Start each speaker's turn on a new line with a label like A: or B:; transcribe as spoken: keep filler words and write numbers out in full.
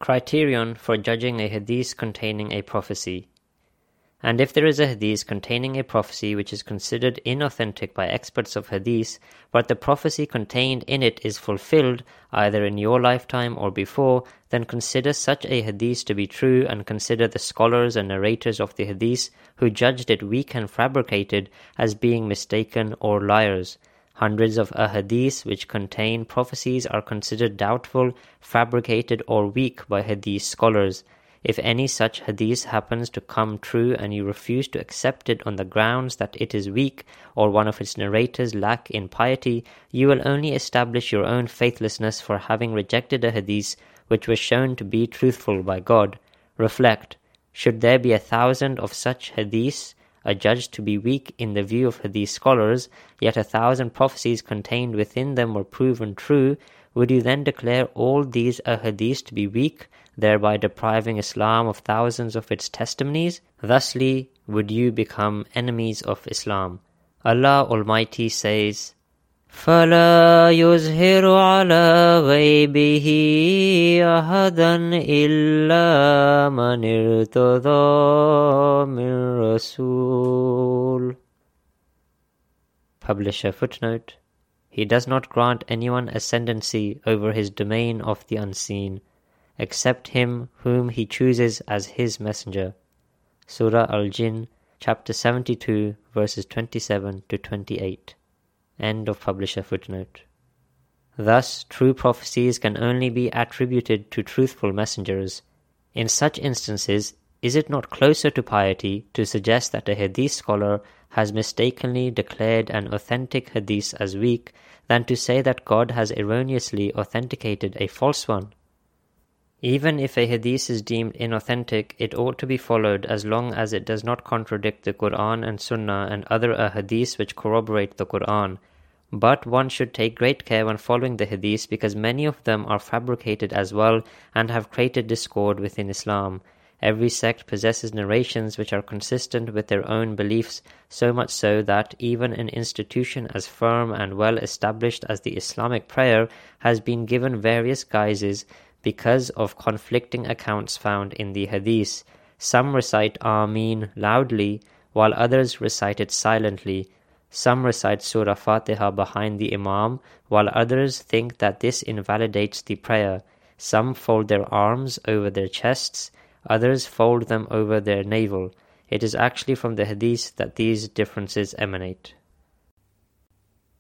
A: Criterion for judging a hadith containing a prophecy. And if there is a hadith containing a prophecy which is considered inauthentic by experts of hadith, but the prophecy contained in it is fulfilled either in your lifetime or before, then consider such a hadith to be true, and consider the scholars and narrators of the hadith who judged it weak and fabricated as being mistaken or liars. Hundreds of ahadith which contain prophecies are considered doubtful, fabricated or weak by hadith scholars. If any such hadith happens to come true and you refuse to accept it on the grounds that it is weak or one of its narrators lack in piety, you will only establish your own faithlessness for having rejected a hadith which was shown to be truthful by God. Reflect, should there be a thousand of such hadiths adjudged to be weak in the view of hadith scholars, yet a thousand prophecies contained within them were proven true, would you then declare all these ahadith to be weak, thereby depriving Islam of thousands of its testimonies? Thusly would you become enemies of Islam. Allah Almighty says, فَلَا يُظْهِرُ عَلَى غَيْبِهِ أَحَدًا إِلَّا مَنِ ارْتَضَى مِنْ رَسُولٍ. Publisher footnote: He does not grant anyone ascendancy over his domain of the unseen, except him whom he chooses as his messenger. Surah Al-Jinn, chapter seventy-two, verses twenty-seven to twenty-eight. End of publisher footnote. Thus, true prophecies can only be attributed to truthful messengers. In such instances, is it not closer to piety to suggest that a hadith scholar has mistakenly declared an authentic hadith as weak, than to say that God has erroneously authenticated a false one? Even if a hadith is deemed inauthentic, it ought to be followed as long as it does not contradict the Quran and Sunnah and other ahadiths which corroborate the Quran. But one should take great care when following the hadiths, because many of them are fabricated as well and have created discord within Islam. Every sect possesses narrations which are consistent with their own beliefs, so much so that even an institution as firm and well established as the Islamic prayer has been given various guises because of conflicting accounts found in the hadiths. Some recite Ameen loudly, while others recite it silently. Some recite Surah Fatiha behind the Imam, while others think that this invalidates the prayer. Some fold their arms over their chests, others fold them over their navel. It is actually from the hadiths that these differences emanate.